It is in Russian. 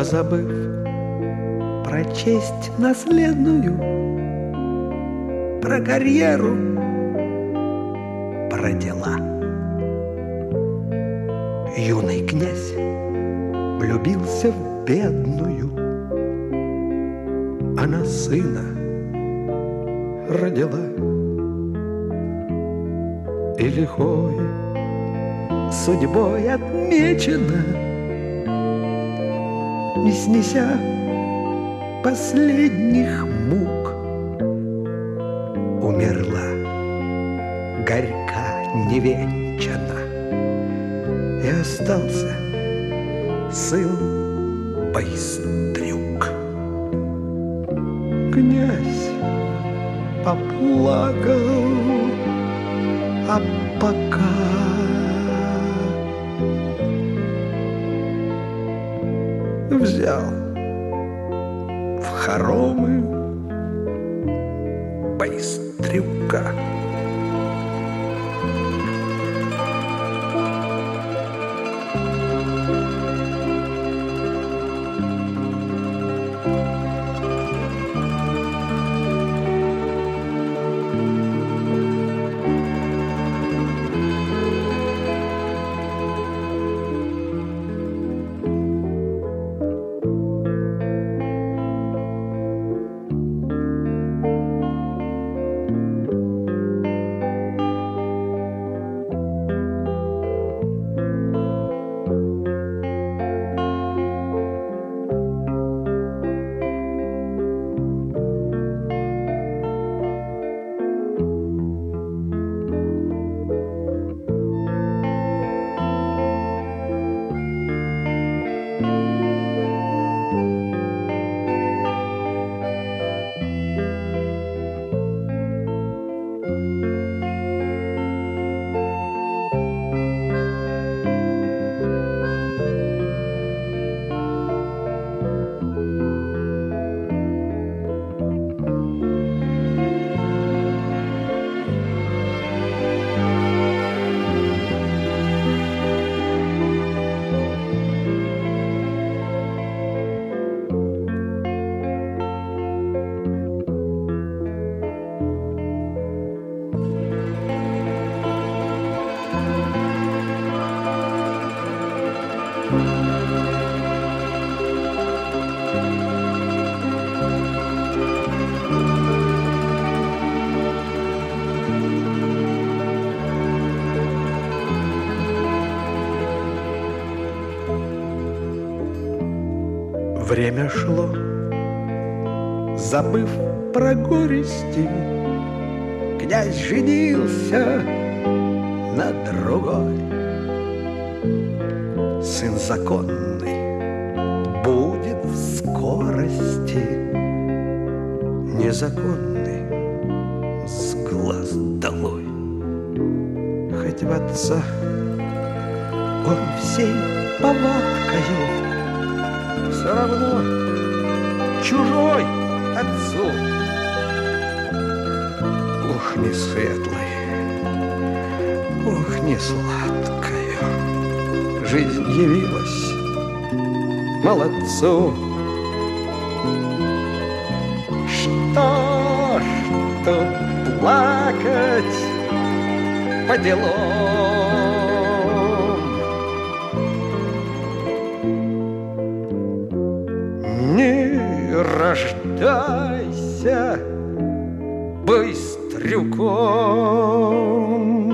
забыв прочесть наследную, про карьеру, про дела. Юный князь влюбился в бедную, она сына родила. И лихой судьбой отмечена, не снеся последних мук, умерла горька невенчана, и остался сын Байстрюк. Князь поплакал, а пока взял в хоромы Байстрюка. Время шло, забыв про горести, князь женился на другой. Сын законный будет в скорости, незаконный с глаз долой. Хоть в отца он всей повадкою, все равно чужой отцу. Ух, не светлый, ух, не сладкая жизнь явилась молодцу. Что ж тут плакать по делам? Рождайся Байстрюком.